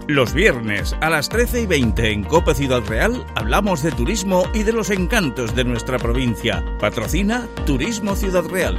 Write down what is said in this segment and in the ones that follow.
Los viernes a las 13:20 en COPE Ciudad Real hablamos de turismo y de los encantos de nuestra provincia. Patrocina Turismo Ciudad Real.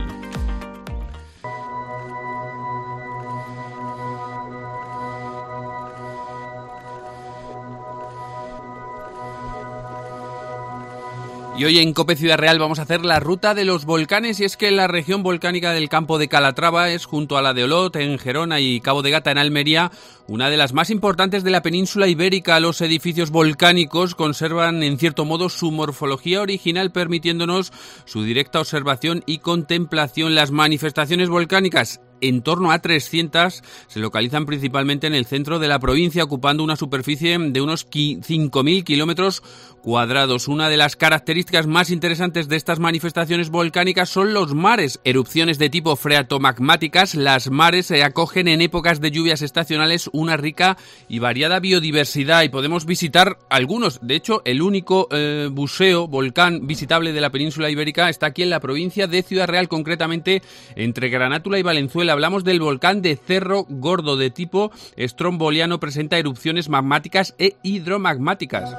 Y hoy en COPE Ciudad Real vamos a hacer la ruta de los volcanes, y es que la región volcánica del Campo de Calatrava es, junto a la de Olot en Gerona y Cabo de Gata en Almería, una de las más importantes de la península ibérica. Los edificios volcánicos conservan en cierto modo su morfología original, permitiéndonos su directa observación y contemplación. Las manifestaciones volcánicas, en torno a 300, se localizan principalmente en el centro de la provincia, ocupando una superficie de unos 5.000 kilómetros cuadrados. Una de las características más interesantes de estas manifestaciones volcánicas son los mares. Erupciones de tipo freatomagmáticas, las mares acogen en épocas de lluvias estacionales una rica y variada biodiversidad, y podemos visitar algunos. De hecho, el único volcán visitable de la península ibérica está aquí en la provincia de Ciudad Real, concretamente entre Granátula y Valenzuela. Hablamos del volcán de Cerro Gordo, de tipo estromboliano, presenta erupciones magmáticas e hidromagmáticas.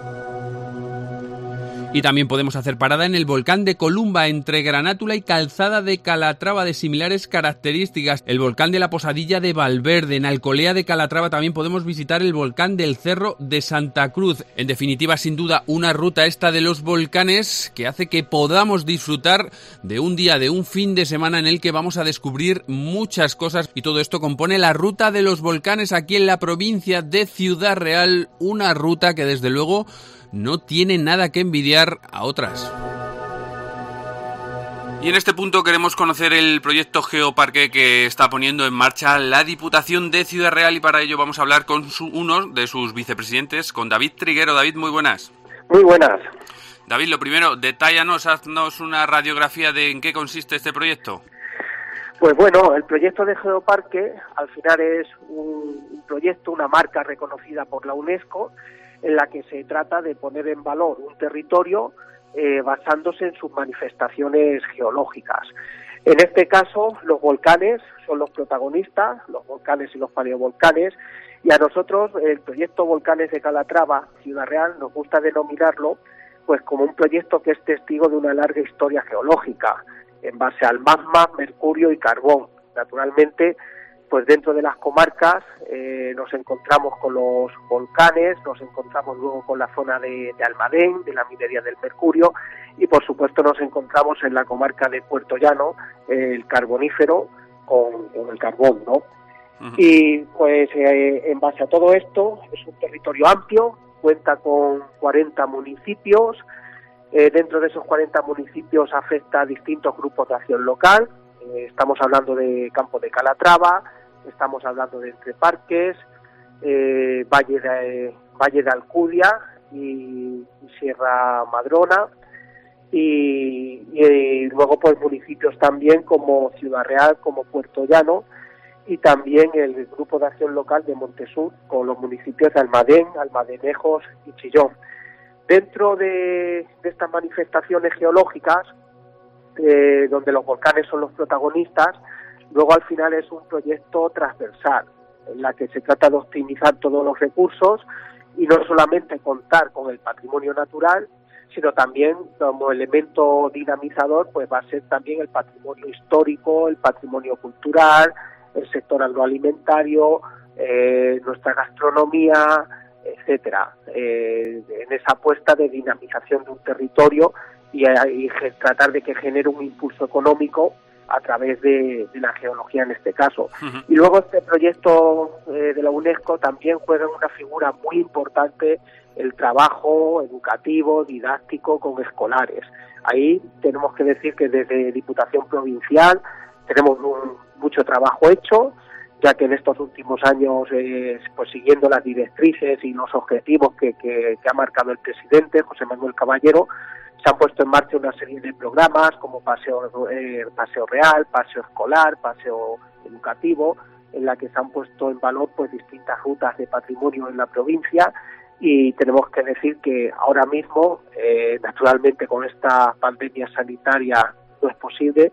Y también podemos hacer parada en el volcán de Columba, entre Granátula y Calzada de Calatrava, de similares características. El volcán de la Posadilla de Valverde. En Alcolea de Calatrava también podemos visitar el volcán del Cerro de Santa Cruz. En definitiva, sin duda, una ruta esta de los volcanes que hace que podamos disfrutar de un día, de un fin de semana en el que vamos a descubrir muchas cosas, y todo esto compone la ruta de los volcanes aquí en la provincia de Ciudad Real, una ruta que desde luego no tiene nada que envidiar a otras. Y en este punto queremos conocer el proyecto Geoparque que está poniendo en marcha la Diputación de Ciudad Real, y para ello vamos a hablar con uno de sus vicepresidentes, con David Triguero. David, muy buenas. Muy buenas. David, lo primero, detállanos, haznos una radiografía de en qué consiste este proyecto. Pues bueno, el proyecto de Geoparque al final es un proyecto, una marca reconocida por la UNESCO, en la que se trata de poner en valor un territorio basándose en sus manifestaciones geológicas. En este caso, los volcanes son los protagonistas, los volcanes y los paleovolcanes, y a nosotros el proyecto Volcanes de Calatrava, Ciudad Real, nos gusta denominarlo pues como un proyecto que es testigo de una larga historia geológica, en base al magma, mercurio y carbón. Naturalmente, pues dentro de las comarcas nos encontramos con los volcanes, nos encontramos luego con la zona de Almadén, de la minería del mercurio, y por supuesto nos encontramos en la comarca de Puerto Llano, el carbonífero con el carbón, ¿no? Uh-huh. Y pues en base a todo esto, es un territorio amplio, cuenta con 40 municipios. Dentro de esos 40 municipios afecta a distintos grupos de acción local. Estamos hablando de Campo de Calatrava, estamos hablando de Entre Parques, Valle de Alcudia y Sierra Madrona, y luego pues municipios también como Ciudad Real, como Puerto Llano, y también el grupo de acción local de Montesur, con los municipios de Almadén, Almadenejos y Chillón. Dentro de estas manifestaciones geológicas, donde los volcanes son los protagonistas, luego al final es un proyecto transversal, en la que se trata de optimizar todos los recursos y no solamente contar con el patrimonio natural, sino también como elemento dinamizador pues va a ser también el patrimonio histórico, el patrimonio cultural, el sector agroalimentario, nuestra gastronomía, etcétera, en esa apuesta de dinamización de un territorio y tratar de que genere un impulso económico a través de la geología en este caso. Uh-huh. Y luego este proyecto de la UNESCO también juega una figura muy importante el trabajo educativo, didáctico con escolares. Ahí tenemos que decir que desde Diputación Provincial tenemos mucho trabajo hecho, ya que en estos últimos años, pues siguiendo las directrices y los objetivos que ha marcado el presidente, José Manuel Caballero, se han puesto en marcha una serie de programas como Paseo Real, Paseo Escolar, Paseo Educativo, en la que se han puesto en valor pues distintas rutas de patrimonio en la provincia, y tenemos que decir que ahora mismo, naturalmente con esta pandemia sanitaria no es posible,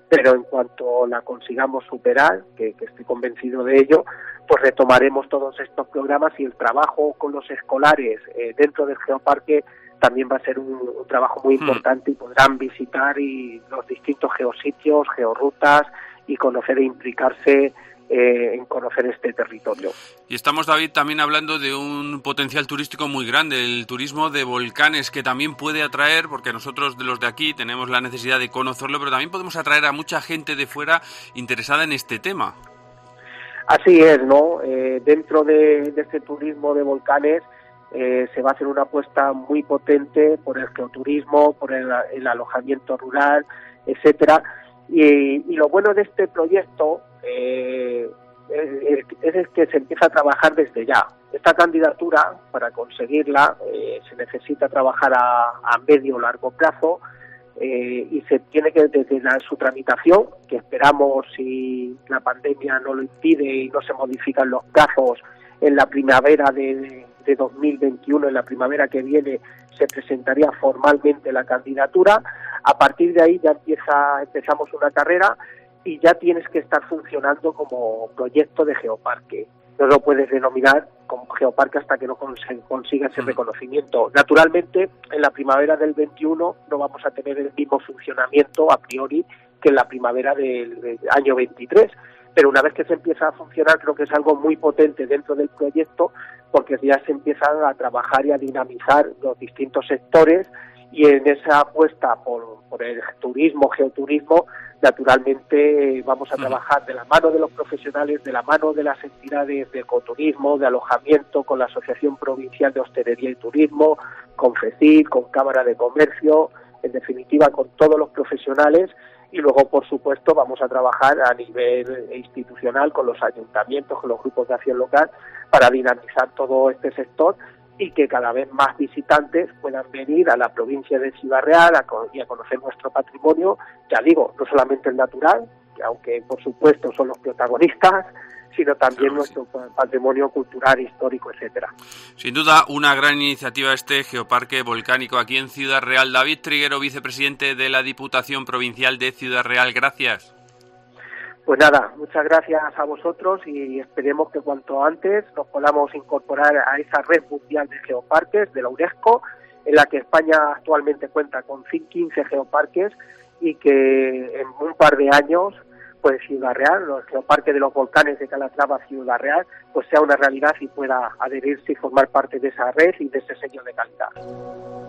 pero en cuanto la consigamos superar, que estoy convencido de ello, pues retomaremos todos estos programas y el trabajo con los escolares dentro del geoparque también va a ser un trabajo muy importante y podrán visitar los distintos geositios, georrutas y conocer e implicarse en conocer este territorio. Y estamos, David, también hablando de un potencial turístico muy grande, el turismo de volcanes, que también puede atraer, porque nosotros los de aquí tenemos la necesidad de conocerlo, pero también podemos atraer a mucha gente de fuera interesada en este tema. Así es, ¿no? Dentro de este turismo de volcanes se va a hacer una apuesta muy potente por el geoturismo, por el alojamiento rural, etcétera. Y lo bueno de este proyecto es que se empieza a trabajar desde ya. Esta candidatura, para conseguirla, se necesita trabajar a medio o largo plazo y se tiene que, desde su tramitación, que esperamos, si la pandemia no lo impide y no se modifican los plazos, en la primavera de 2021, en la primavera que viene, se presentaría formalmente la candidatura. A partir de ahí ya empezamos una carrera y ya tienes que estar funcionando como proyecto de geoparque. No lo puedes denominar como geoparque hasta que no consiga ese reconocimiento. Naturalmente, en la primavera del 21 no vamos a tener el mismo funcionamiento a priori que en la primavera del año 23, pero una vez que se empieza a funcionar creo que es algo muy potente dentro del proyecto, porque ya se empiezan a trabajar y a dinamizar los distintos sectores, y en esa apuesta por el turismo, geoturismo, naturalmente vamos a trabajar de la mano de los profesionales, de la mano de las entidades de ecoturismo, de alojamiento, con la Asociación Provincial de Hostelería y Turismo, con FECIT, con Cámara de Comercio, en definitiva con todos los profesionales. Y luego, por supuesto, vamos a trabajar a nivel institucional con los ayuntamientos, con los grupos de acción local, para dinamizar todo este sector y que cada vez más visitantes puedan venir a la provincia de Ciudad Real y a conocer nuestro patrimonio, ya digo, no solamente el natural, que aunque por supuesto son los protagonistas, sino también nuestro patrimonio cultural, histórico, etcétera. Sin duda, una gran iniciativa este geoparque volcánico aquí en Ciudad Real. David Triguero, vicepresidente de la Diputación Provincial de Ciudad Real, gracias. Pues nada, muchas gracias a vosotros y esperemos que cuanto antes nos podamos incorporar a esa red mundial de geoparques de la UNESCO, en la que España actualmente cuenta con 15 geoparques y que en un par de años, pues Ciudad Real, el geoparque de los volcanes de Calatrava, Ciudad Real, pues sea una realidad y pueda adherirse y formar parte de esa red y de ese sello de calidad.